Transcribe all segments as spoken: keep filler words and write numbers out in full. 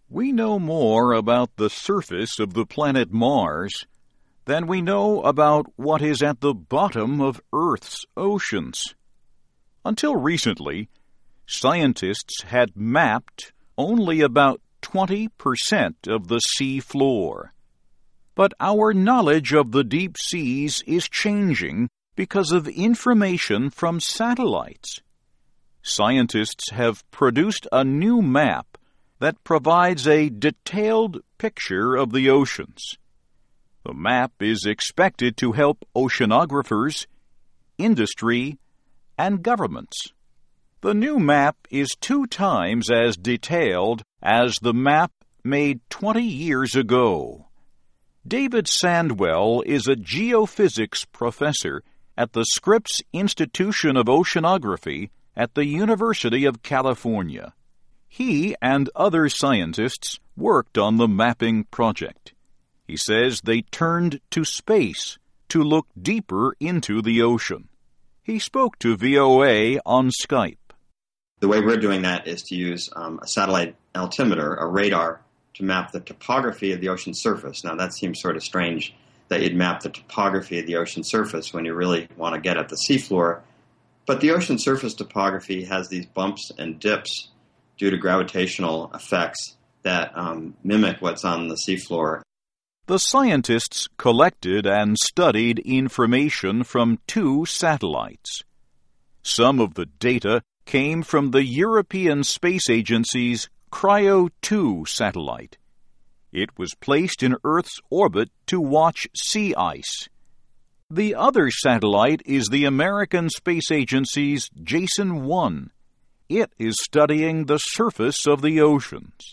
We know more about the surface of the planet Mars than we know about what is at the bottom of Earth's oceans. Until recently, scientists had mapped only about twenty percent of the sea floor. But our knowledge of the deep seas is changing because of information from satellites. Scientists have produced a new map that provides a detailed picture of the oceans. The map is expected to help oceanographers, industry, and governments. The new map is two times as detailed as the map made twenty years ago. David Sandwell is a geophysics professor at the Scripps Institution of Oceanography at the University of California. He and other scientists worked on the mapping project. He says they turned to space to look deeper into the ocean. He spoke to V O A on Skype. The way we're doing that is to use um, a satellite altimeter, a radar, to map the topography of the ocean surface. Now, that seems sort of strange that you'd map the topography of the ocean surface when you really want to get at the seafloor. But the ocean surface topography has these bumps and dips due to gravitational effects that um, mimic what's on the seafloor. The scientists collected and studied information from two satellites. Some of the data came from the European Space Agency's Cryo two satellite. It was placed in Earth's orbit to watch sea ice. The other satellite is the American Space Agency's Jason one. It is studying the surface of the oceans.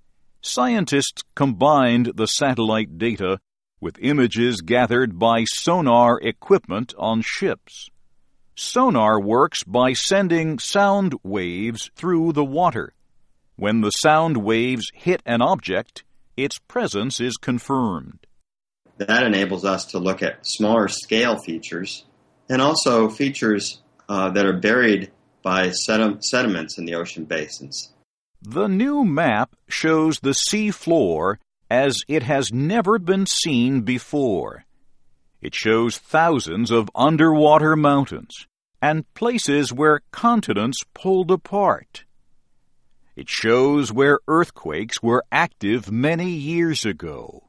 Scientists combined the satellite data with images gathered by sonar equipment on ships. Sonar works by sending sound waves through the water. When the sound waves hit an object, its presence is confirmed. That enables us to look at smaller scale features and also features uh, that are buried by sediment, sediments in the ocean basins. The new map shows the sea floor as it has never been seen before. It shows thousands of underwater mountains and places where continents pulled apart. It shows where earthquakes were active many years ago.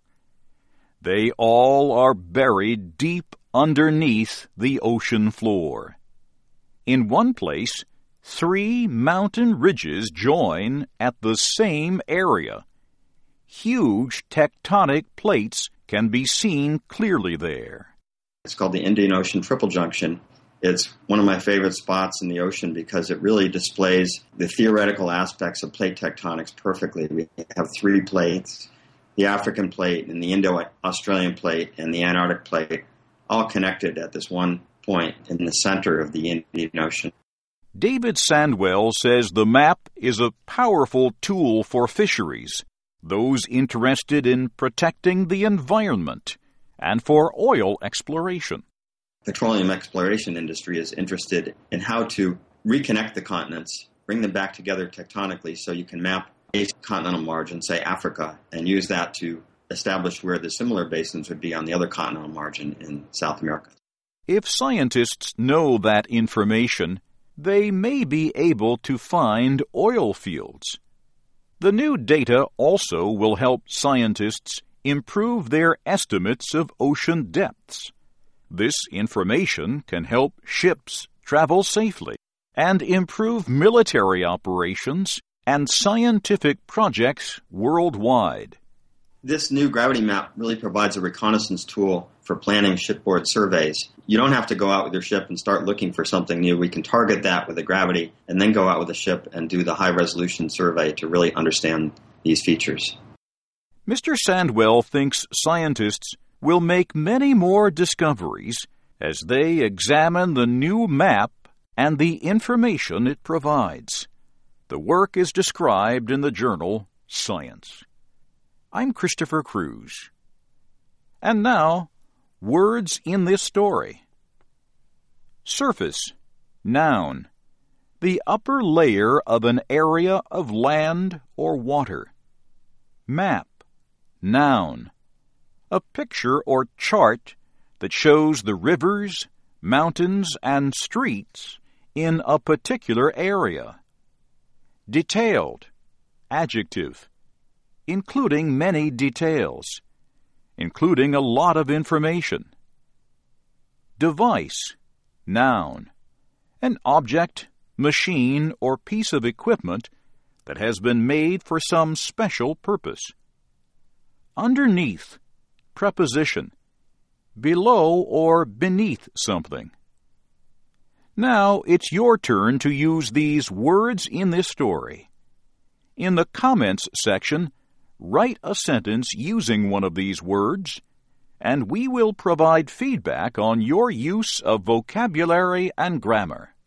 They all are buried deep underneath the ocean floor. In one place, three mountain ridges join at the same area. Huge tectonic plates can be seen clearly there. It's called the Indian Ocean Triple Junction. It's one of my favorite spots in the ocean because it really displays the theoretical aspects of plate tectonics perfectly. We have three plates, the African plate and the Indo-Australian plate and the Antarctic plate, all connected at this one point in the center of the Indian Ocean. David Sandwell says the map is a powerful tool for fisheries, those interested in protecting the environment, and for oil exploration. The petroleum exploration industry is interested in how to reconnect the continents, bring them back together tectonically so you can map a continental margin, say Africa, and use that to establish where the similar basins would be on the other continental margin in South America. If scientists know that information, they may be able to find oil fields. The new data also will help scientists improve their estimates of ocean depths. This information can help ships travel safely and improve military operations and scientific projects worldwide. This new gravity map really provides a reconnaissance tool for planning shipboard surveys. You don't have to go out with your ship and start looking for something new. We can target that with the gravity and then go out with the ship and do the high-resolution survey to really understand these features. Mister Sandwell thinks scientists will make many more discoveries as they examine the new map and the information it provides. The work is described in the journal Science. I'm Christopher Cruz. And now, words in this story. Surface, noun, the upper layer of an area of land or water. Map. Noun. A picture or chart that shows the rivers, mountains, and streets in a particular area. Detailed. Adjective. Including many details. Including a lot of information. Device. Noun. An object, machine, or piece of equipment that has been made for some special purpose. Underneath. Preposition. Below or beneath something. Now it's your turn to use these words in this story. In the comments section, write a sentence using one of these words, and we will provide feedback on your use of vocabulary and grammar.